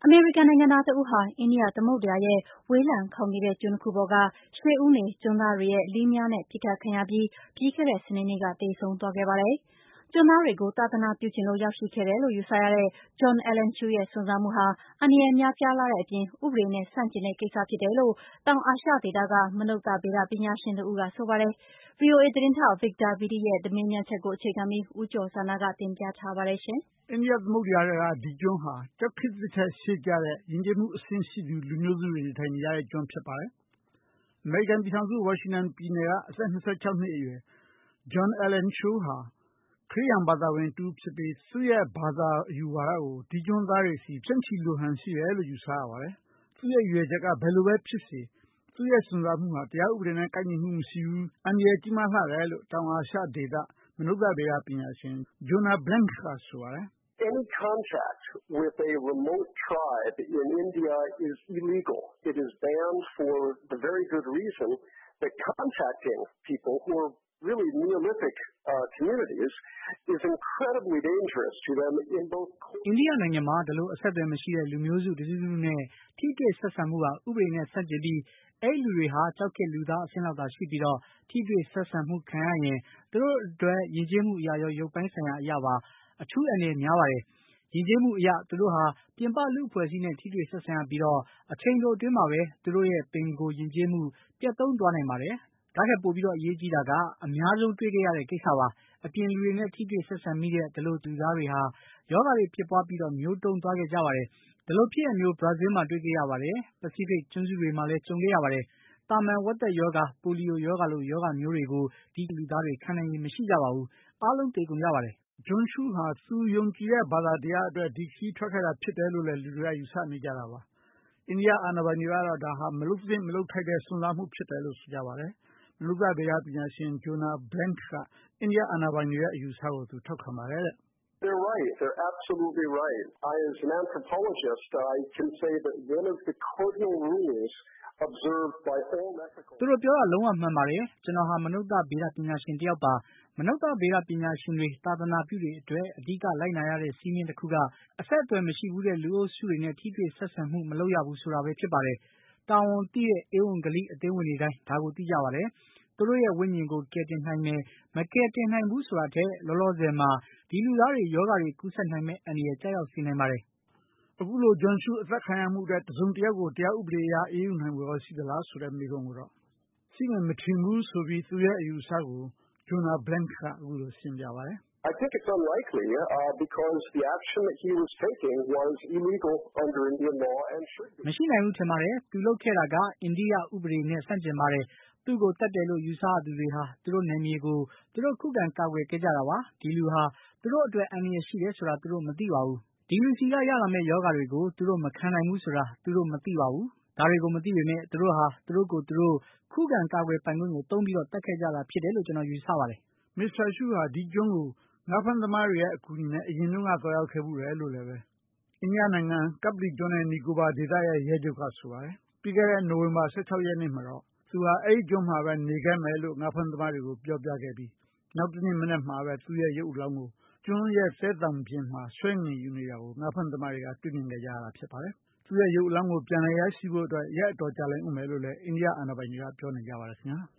အမေရိကန်နိုင်ငံသားတဦးဟာ အိန္ဒိယသမုဒ္ဒရာရဲ့ဝေးလံခေါင်နေတဲ့ကျွန်းတခုပေါ်ကရွှေဦးနေကျွန်းသားတွေရဲ့လေးမြားနဲ့ပစ်ခတ်ခံရပြီး ပြီးခဲ့တဲ့စနေနေ့ကသေဆုံးသွားခဲ့ပါတယ်။ ကျွန်းသားတွေကိုသာသနာပြုချင်လို့ရောက်ရှိခဲ့တယ်လို့ယူဆရတဲ့ John Allen Chu ရဲ့စွန့်စားမှုဟာ အန္တရာယ်များပြားလှတဲ့အပြင် ဥပဒေနဲ့ဆန့်ကျင်တဲ့ကိစ္စဖြစ်တယ်လို့ တောင်အာရှဒေသက မနုဿဗေဒပညာရှင်တဦးကဆိုပါတယ်။ VOA သတင်းထောက် Victor Vidi ရဲ့မေးမြန်းချက်ကိုအခြေခံပြီး ဦးကျော်ဇံသာကတင်ပြထားပါတယ်။အိန္ဒိယသမုဒ္ဒရာထဲကဒီကျွန်းဟာကျောက်ခေတ်သစ်ထက်ရှေးကျတဲ့ယဉ်ကျေးမှုအဆင့်ရှိသူလူမျိုးစုတွေနေထိုင်နေကြတဲ့ကျွန်းဖြစ်ပါတယ်။ အမေရိကန်ပြည်ထောင်စုဝါရှင်တန်ပြည်နယ်ကအသက်26နှစ်အရွယ် John Allen Chu ဟာခရစ်ယာန်ဘာသာဝင်တဦးဖြစ်ပြီးသူ့ရဲ့ဘာသာအယူဝါဒကိုဒီကျွန်းသားတွေဆီဖြန့်ချီလိုဟန်ရှိတယ်လို့ယူဆရပါတယ်။ သူ့ရဲ့ရည်ရွယ်ချက်ကဘယ်လိုပဲဖြစ်စေသူ့ရဲ့စွန့်စားမှုဟာတရားဥပဒေနဲ့ကိုက်ညီမှုမရှိဘူး၊အန္တရာယ်ကြီးမားလှတယ်လို့တောင်အာရှဒေသမနုဿဗေဒပညာရှင် Jonah Blank ကဆိုပါတယ်။ Any contact with a remote tribe in India is illegal. It is banned for the very good reason that contacting people who are really Neolithic communities is incredibly dangerous to them in both. အိန္ဒိယနိုင်ငံမှာဒီလိုအဆက်အသွယ်မရှိတဲ့လူမျိုးစုတစုစုနဲ့ထိတွေ့ဆက်ဆံမှုဟာဥပဒေနဲ့ဆန့်ကျင်ပြီးအဲ့လူတွေဟာကြောက်ခေတ်လူသားအဆင့်လောက်သာရှိပြီးတော့ထိတွေ့ဆက်ဆံမှုခံရရင်သူတို့အတွက်ယဉ်ကျေးမှုအရာရောရုပ်ပိုင်းဆိုင်ရာအရာပါအထူးအန္တရာယ်များပါတယ်။ယဉ်ကျေးမှုအရသူတို့ဟာပြင်ပလူ့အဖွဲ့အစည်းနဲ့ထိတွေ့ဆက်ဆံရပြီးတော့အချိန်တိုအတွင်းမှာပဲသူတို့ရဲ့ပင်ကိုယ်ယဉ်ကျေးမှုပျက်သုဉ်းသွားနိုင်ပါတယ်။ဒါထက်ပိုပြီးတော့အရေးကြီးတာကအများဆုံးတွေ့ခဲ့ရတဲ့ကိစ္စပါ။အပြင်လူတွေနဲ့ထိတွေ့ဆက်ဆံမိတဲ့ဒီလိုလူသားတွေဟာယောဂတွေဖြစ်ပွားပြီးတော့မျိုးတုံးသွားခဲ့ကြပါတယ်။ဒီလိုဖြစ်ရပ်မျိုးဘရာဇီးမှာတွေ့ခဲ့ရပါတယ်။ပစိဖိတ်ကျွန်းစုတွေမှာလည်းကြုံခဲ့ရပါတယ်။သာမန်ဝက်သက်ရောဂါပိုလီယိုရောဂါလိုရောဂါမျိုးတွေကိုဒီလူသားတွေခံနိုင်ရည်မရှိကြပါဘူး။အားလုံးသေကုန်ကြပါတယ်။ John Chu ဟာသူယုံကြည်တဲ့ဘာသာတရားအတွက်ဒီခရီးထွက်ခဲ့တာဖြစ်တယ်လို့လည်းလူတွေကယူဆနေကြတာပါ။အိန္ဒိယအာဏာပိုင်တွေကတော့ဒါဟာမလုပ်သင့်မလုပ်ထိုက်တဲ့စွန့်စားမှုဖြစ်တယ်လို့ဆိုကြပါတယ်။မနုဿဗေဒပညာရှင် Jonah Blank ကအိန္ဒိယအာဏာပိုင်တွေရဲ့အယူဆကိုသူထောက်ခံပါတယ်တဲ့။ They're right. They're absolutely right. As an anthropologist, I can say that one of the cardinal rules observed by all ethical. သူတို့ပြောတာလုံးဝမှန်ပါတယ်။ကျွန်တော်ဟာမနုဿဗေဒပညာရှင်တယောက်ပါ။မနုဿဗေဒပညာရှင်တွေသာသနာပြုတွေအတွက်အဓိကလိုက်နာရတဲ့စည်းမျဉ်းတစ်ခုကအဆက်အသွယ်မရှိဘူးတဲ့လူအုပ်စုတွေနဲ့ထိတွေ့ဆက်ဆံမှုမလုပ်ရဘူးဆိုတာပဲဖြစ်ပါတယ်။တာဝန်သိတဲ့ဧဝံဂေလိအသင်းဝင်တွေတိုင်းဒါကိုသိကြပါတယ်။သူတို့ရဲ့ဝိညာဉ်ကိုကယ်တင်နိုင်မယ်မကယ်တင်နိုင်ဘူးဆိုတာထက်လောလောဆယ်မှာဒီလူသားတွေယောဂတွေကူးစက်နိုင်မဲ့အန္တရာယ်ကြောက်ရောက်စေနိုင်ပါတယ်။အခုလို John Chu အသက်ခံရမှုအတွက်တစုံတယောက်ကိုတရားဥပဒေအရအေးအေးယူနိုင်ဖို့ရှိသလားဆိုတဲ့မေးခွန်းကိုတော့ရှိမယ်မထင်ဘူးဆိုပြီးသူရဲ့အယူအဆကို Jonah Blank ကအခုလိုရှင်းပြပါတယ်။ I think it's unlikely because the action that he was taking was illegal under Indian law and should be. မရှိနိုင်ဘူးထင်ပါတယ်။သူလုပ်ခဲ့တာကအိန္ဒိယဥပဒေနဲ့ဆန့်ကျင်ပါတယ်။သူ့ကိုတတ်တယ်လို့ယူဆရသူတွေဟာသူတို့နယ်မြေကိုသူတို့ခုခံကာကွယ်ခဲ့ကြတာပါ။ဒီလူဟာသူတို့အတွက်အန္တရာယ်ရှိတယ်ဆိုတာသူတို့မသိပါဘူး။ဒီလူစီကရလာမဲ့ယောဂတွေကိုသူတို့မခံနိုင်ဘူးဆိုတာသူတို့မသိပါဘူး။ဒါတွေကိုမသိပေမဲ့သူတို့ဟာသူတို့ကိုယ်သူတို့ခုခံကာကွယ်ပိုင်ခွင့်ကိုသုံးပြီးတော့တတ်ခဲ့ကြတာဖြစ်တယ်လို့ကျွန်တော်ယူဆပါတယ်။ Mr. Chu ဟာဒီကျွန်းကိုငါးဖမ်းသမားတွေရဲ့အကူအညီနဲ့အရင်တုန်းကသွားရောက်ခဲ့ဖူးတယ်လို့လည်းပဲအိန္ဒိယနိုင်ငံကပ္ပလီကျွန်းနဲ့နီကိုဘာဒေသရဲ့ရဲချုပ်ကဆိုပါတယ်။ပြီးခဲ့တဲ့နိုဝင်ဘာ16ရက်နေ့မှာတော့သူဟာအဲ့ဒီကျွန်းမှာပဲနေခဲ့မယ်လို့ငါးဖမ်းသမားတွေကိုပြောပြခဲ့ပြီးနောက်တနေ့မနက်မှာပဲသူ့ရဲ့ရုပ်အလောင်းကိုကျွန်းရဲ့သဲသောင်ပြင်မှာဆွဲငင်ယူနေတာကိုငါးဖမ်းသမားတွေကတွေ့မြင်ခဲ့ကြရတာဖြစ်ပါတယ်။သူ့ရဲ့ရုပ်အလောင်းကိုပြန်လည်ရရှိဖို့အတွက်ရက်အတော်ကြာလိမ့်ဦးမယ်လို့လည်းအိန္ဒိယအာဏာပိုင်တွေကပြောနေကြပါတယ်ခင်ဗျာ။